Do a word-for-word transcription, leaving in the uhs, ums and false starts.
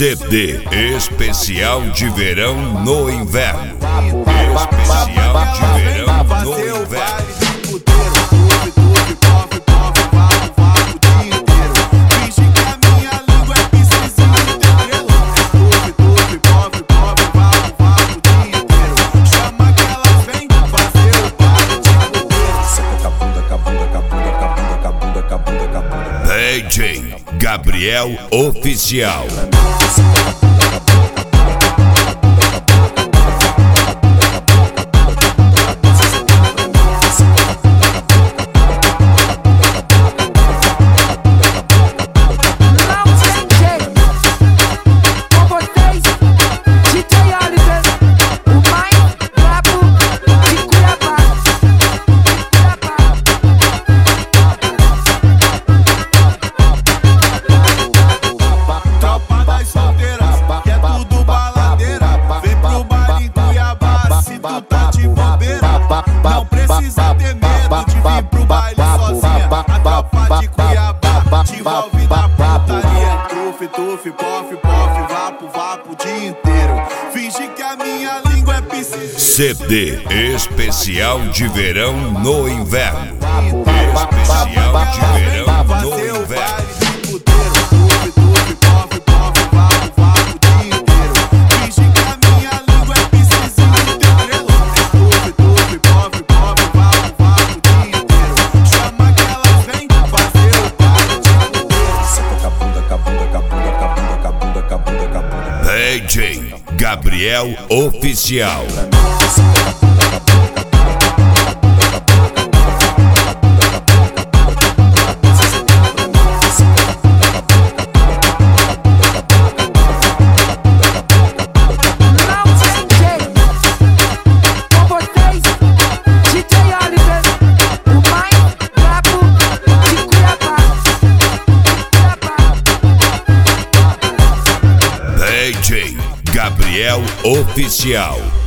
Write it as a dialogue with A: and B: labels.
A: C D especial de verão no inverno. Especial de verão no inverno. D J Gabriel Oficial.
B: Não precisa ter medo de vir pro baile sozinha. A tropa de Cuiabá te envolve na putaria. Tuf, tuf, pof, pof, vapo, vapo o dia inteiro. Finge que a minha língua é piscina.
A: C D especial de verão no inverno. Especial de verão no inverno. D J Gabriel Oficial. D J Gabriel Oficial.